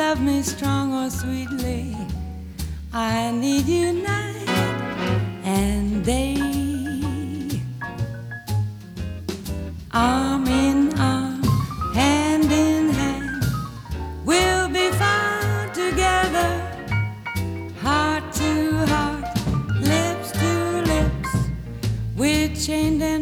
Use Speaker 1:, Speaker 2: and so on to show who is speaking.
Speaker 1: love me strong or sweetly, I need you night and day. Arm in arm, hand in hand, we'll be found together. Heart to heart, lips to lips, we're chained and